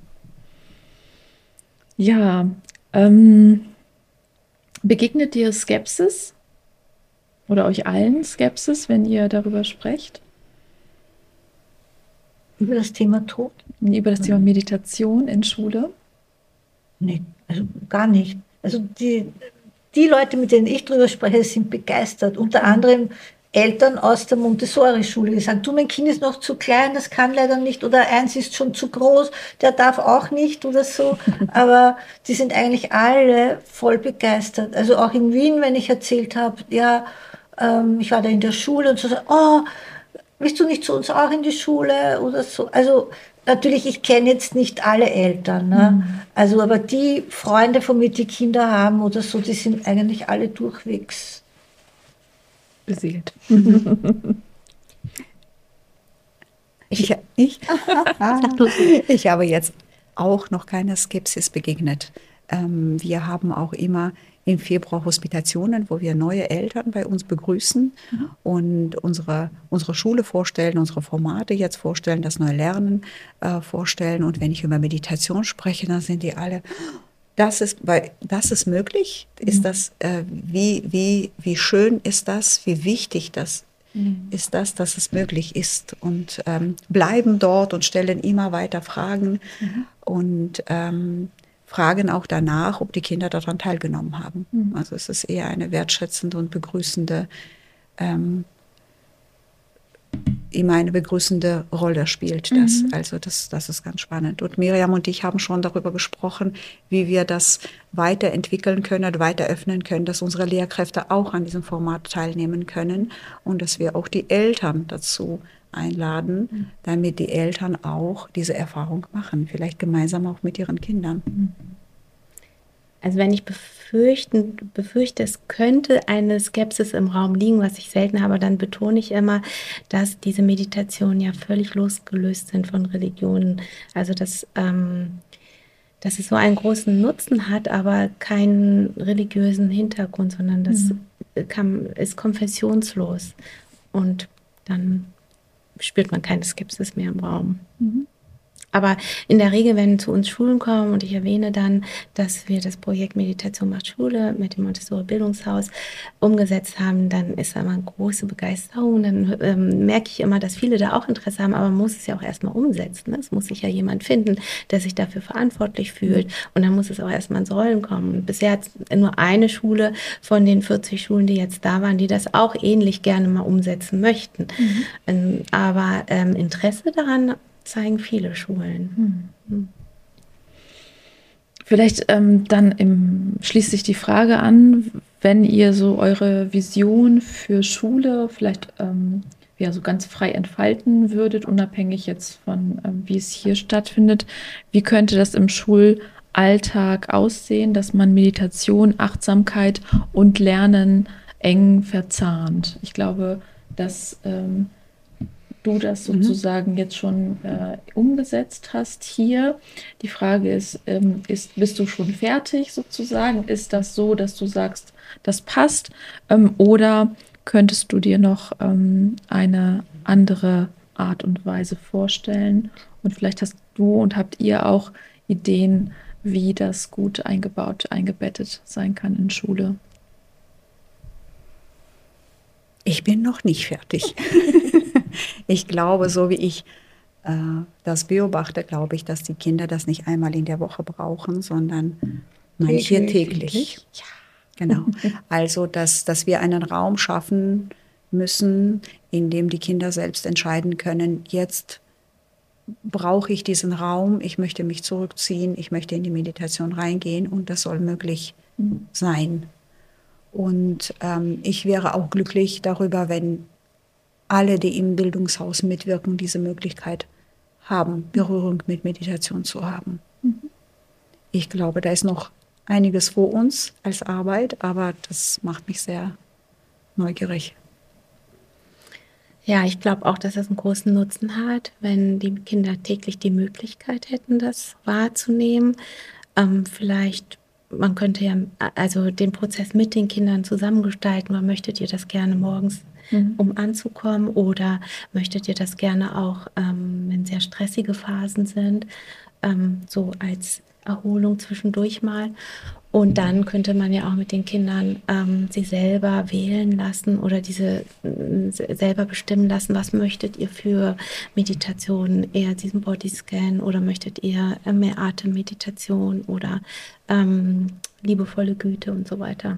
Ja, begegnet dir Skepsis oder euch allen Skepsis, wenn ihr darüber sprecht? Über das Thema Tod? Über das Thema Meditation in Schule? Nee, also gar nicht. Also die Leute, mit denen ich darüber spreche, sind begeistert. Unter anderem Eltern aus der Montessori-Schule, die sagen, du, mein Kind ist noch zu klein, das kann leider nicht, oder eins ist schon zu groß, der darf auch nicht oder so. Aber die sind eigentlich alle voll begeistert. Also auch in Wien, wenn ich erzählt habe, ja, ich war da in der Schule und so, oh, willst du nicht zu uns auch in die Schule oder so? Also natürlich, ich kenne jetzt nicht alle Eltern, ne? Also aber die Freunde von mir, die Kinder haben oder so, die sind eigentlich alle durchwegs beseelt. Ich habe jetzt auch noch keiner Skepsis begegnet. Wir haben auch immer im Februar Hospitationen, wo wir neue Eltern bei uns begrüßen und unsere Schule vorstellen, unsere Formate jetzt vorstellen, das neue Lernen vorstellen. Und wenn ich über Meditation spreche, dann sind die alle, das ist möglich. Ist das, wie schön ist das, wie wichtig das ist, dass es möglich ist. Und bleiben dort und stellen immer weiter Fragen und fragen auch danach, ob die Kinder daran teilgenommen haben. Also es ist eher eine wertschätzende und begrüßende, immer eine begrüßende Rolle spielt das. Also das ist ganz spannend. Und Miriam und ich haben schon darüber gesprochen, wie wir das weiterentwickeln können, weiter öffnen können, dass unsere Lehrkräfte auch an diesem Format teilnehmen können und dass wir auch die Eltern dazu einladen, damit die Eltern auch diese Erfahrung machen, vielleicht gemeinsam auch mit ihren Kindern. Also wenn ich befürchte, es könnte eine Skepsis im Raum liegen, was ich selten habe, dann betone ich immer, dass diese Meditationen ja völlig losgelöst sind von Religionen. Also dass es so einen großen Nutzen hat, aber keinen religiösen Hintergrund, sondern das ist konfessionslos. Und dann spürt man keine Skepsis mehr im Raum. Aber in der Regel, wenn zu uns Schulen kommen, und ich erwähne dann, dass wir das Projekt Meditation macht Schule mit dem Montessori Bildungshaus umgesetzt haben, dann ist da immer eine große Begeisterung. Dann merke ich immer, dass viele da auch Interesse haben, aber man muss es ja auch erstmal umsetzen. Ne? Es muss sich ja jemand finden, der sich dafür verantwortlich fühlt. Und dann muss es auch erstmal ins Rollen kommen. Und bisher hat es nur eine Schule von den 40 Schulen, die jetzt da waren, die das auch ähnlich gerne mal umsetzen möchten. Aber Interesse daran zeigen viele Schulen. Vielleicht dann schließt sich die Frage an, wenn ihr so eure Vision für Schule vielleicht so ganz frei entfalten würdet, unabhängig jetzt von wie es hier stattfindet, wie könnte das im Schulalltag aussehen, dass man Meditation, Achtsamkeit und Lernen eng verzahnt? Ich glaube, dass du das sozusagen jetzt schon umgesetzt hast hier. Die Frage ist, bist du schon fertig sozusagen? Ist das so, dass du sagst, das passt? Oder könntest du dir noch eine andere Art und Weise vorstellen? Und vielleicht hast du und habt ihr auch Ideen, wie das gut eingebettet sein kann in Schule? Ich bin noch nicht fertig. Ich glaube, so wie ich das beobachte, glaube ich, dass die Kinder das nicht einmal in der Woche brauchen, sondern manche täglich. Ja, genau. Also, dass wir einen Raum schaffen müssen, in dem die Kinder selbst entscheiden können, jetzt brauche ich diesen Raum, ich möchte mich zurückziehen, ich möchte in die Meditation reingehen und das soll möglich sein. Und ich wäre auch glücklich darüber, wenn alle, die im Bildungshaus mitwirken, diese Möglichkeit haben, Berührung mit Meditation zu haben. Ich glaube, da ist noch einiges vor uns als Arbeit, aber das macht mich sehr neugierig. Ja, ich glaube auch, dass das einen großen Nutzen hat, wenn die Kinder täglich die Möglichkeit hätten, das wahrzunehmen. Vielleicht, man könnte ja also den Prozess mit den Kindern zusammengestalten. Möchtet ihr das gerne morgens, um anzukommen, oder möchtet ihr das gerne auch, wenn sehr stressige Phasen sind, so als Erholung zwischendurch mal? Und dann könnte man ja auch mit den Kindern sie selber wählen lassen oder diese selber bestimmen lassen, was möchtet ihr für Meditation, eher diesen Bodyscan, oder möchtet ihr mehr Atemmeditation oder liebevolle Güte und so weiter.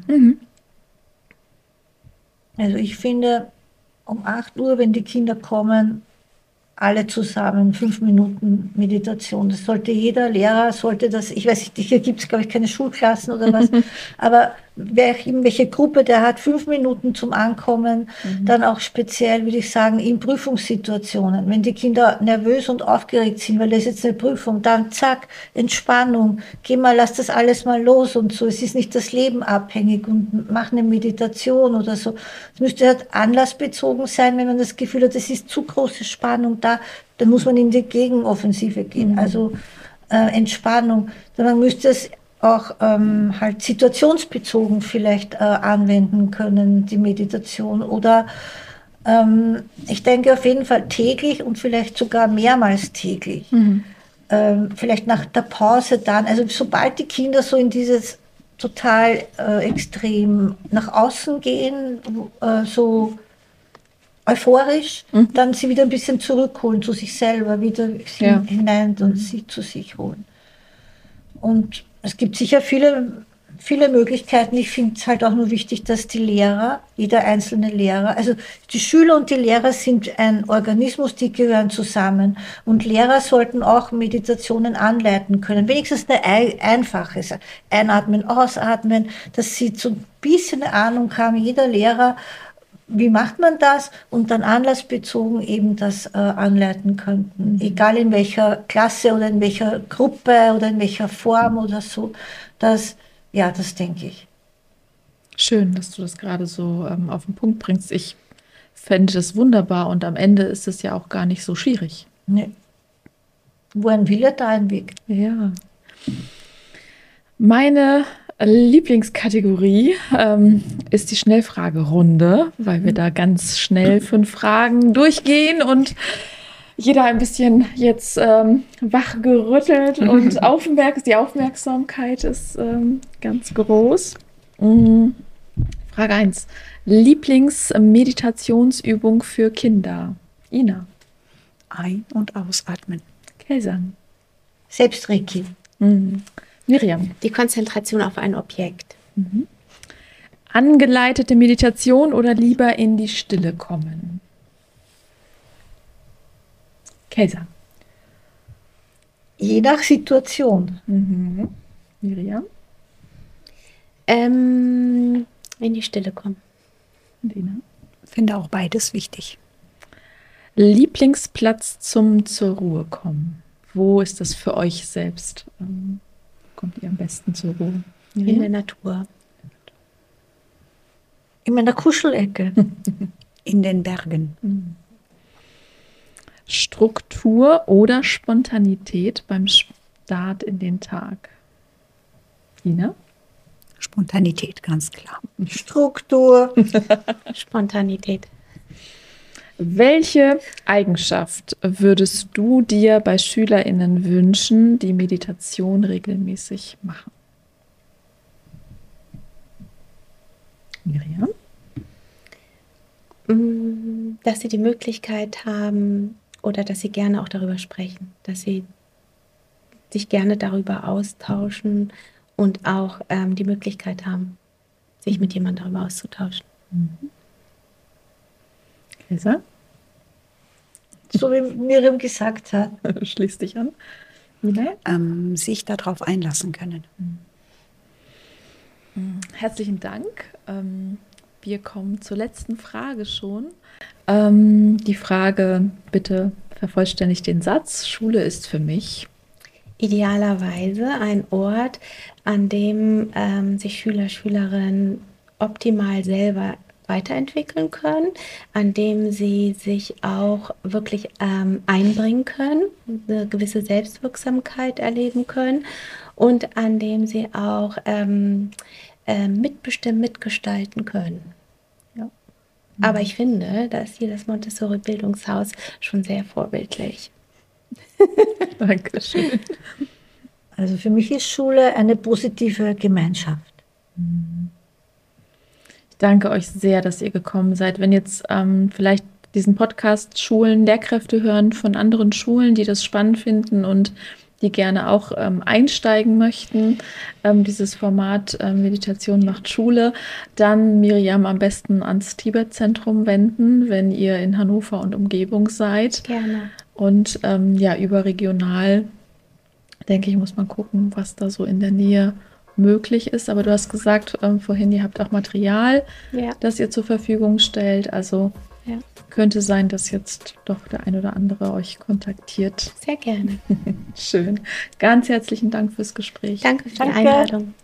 Also ich finde, um 8 Uhr, wenn die Kinder kommen, alle zusammen 5 Minuten Meditation. Das sollte jeder Lehrer, sollte das, ich weiß nicht, hier gibt es, glaube ich, keine Schulklassen oder was, aber welche Gruppe, der hat 5 Minuten zum Ankommen, dann auch speziell, würde ich sagen, in Prüfungssituationen. Wenn die Kinder nervös und aufgeregt sind, weil das ist jetzt eine Prüfung, dann zack, Entspannung, geh mal, lass das alles mal los und so. Es ist nicht das Leben abhängig und mach eine Meditation oder so. Es müsste halt anlassbezogen sein, wenn man das Gefühl hat, es ist zu große Spannung da, dann muss man in die Gegenoffensive gehen. Also Entspannung. Man müsste es auch halt situationsbezogen vielleicht anwenden können, die Meditation. Oder ich denke auf jeden Fall täglich und vielleicht sogar mehrmals täglich. Vielleicht nach der Pause dann, also sobald die Kinder so in dieses total extrem nach außen gehen, so euphorisch, dann sie wieder ein bisschen zurückholen zu sich selber, wieder hinein und sie zu sich holen. Und es gibt sicher viele Möglichkeiten. Ich finde es halt auch nur wichtig, dass die Lehrer, jeder einzelne Lehrer, also die Schüler und die Lehrer sind ein Organismus, die gehören zusammen. Und Lehrer sollten auch Meditationen anleiten können. Wenigstens eine einfache, einatmen, ausatmen, dass sie so ein bisschen eine Ahnung haben, jeder Lehrer, wie macht man das? Und dann anlassbezogen eben das anleiten könnten. Egal in welcher Klasse oder in welcher Gruppe oder in welcher Form oder so. Das denke ich. Schön, dass du das gerade so auf den Punkt bringst. Ich fände das wunderbar und am Ende ist es ja auch gar nicht so schwierig. Nee. Wo ein Wille, da ein Weg. Ja. Meine Lieblingskategorie ist die Schnellfragerunde, weil wir da ganz schnell 5 Fragen durchgehen und jeder ein bisschen jetzt wachgerüttelt und die Aufmerksamkeit ist ganz groß. Frage 1. Lieblingsmeditationsübung für Kinder? Ina. Ein- und ausatmen. Kelsan. Selbstreiki. Miriam. Die Konzentration auf ein Objekt. Angeleitete Meditation oder lieber in die Stille kommen? Kelsan. Je nach Situation. Miriam. In die Stille kommen. Und Ina. Finde auch beides wichtig. Lieblingsplatz zum zur Ruhe kommen. Wo ist das für euch selbst? Kommt ihr am besten zur Ruhe? In der Natur. In meiner Kuschelecke. In den Bergen. Struktur oder Spontanität beim Start in den Tag? Ina? Spontanität, ganz klar. Struktur. Spontanität. Welche Eigenschaft würdest du dir bei SchülerInnen wünschen, die Meditation regelmäßig machen? Miriam? Dass sie die Möglichkeit haben oder dass sie gerne auch darüber sprechen, dass sie sich gerne darüber austauschen und auch die Möglichkeit haben, sich mit jemandem darüber auszutauschen. Lisa? So wie Miriam gesagt hat. Schließ dich an. Ina? Sich darauf einlassen können. Herzlichen Dank. Wir kommen zur letzten Frage schon. Die Frage, bitte vervollständigt den Satz. Schule ist für mich Idealerweise ein Ort, an dem sich Schüler, Schülerinnen optimal selber weiterentwickeln können, an dem sie sich auch wirklich einbringen können, eine gewisse Selbstwirksamkeit erleben können und an dem sie auch mitbestimmen, mitgestalten können. Ja. Aber ich finde, da ist hier das Montessori-Bildungshaus schon sehr vorbildlich. Dankeschön. Also für mich ist Schule eine positive Gemeinschaft. Ich danke euch sehr, dass ihr gekommen seid. Wenn jetzt vielleicht diesen Podcast Schulen, Lehrkräfte hören von anderen Schulen, die das spannend finden und die gerne auch einsteigen möchten, dieses Format Meditation macht Schule, dann Miriam am besten ans Tibet-Zentrum wenden, wenn ihr in Hannover und Umgebung seid. Gerne. Und überregional, denke ich, muss man gucken, was da so in der Nähe möglich ist. Aber du hast gesagt vorhin, ihr habt auch Material, das ihr zur Verfügung stellt. Also könnte sein, dass jetzt doch der ein oder andere euch kontaktiert. Sehr gerne. Schön. Ganz herzlichen Dank fürs Gespräch. Danke für die Einladung.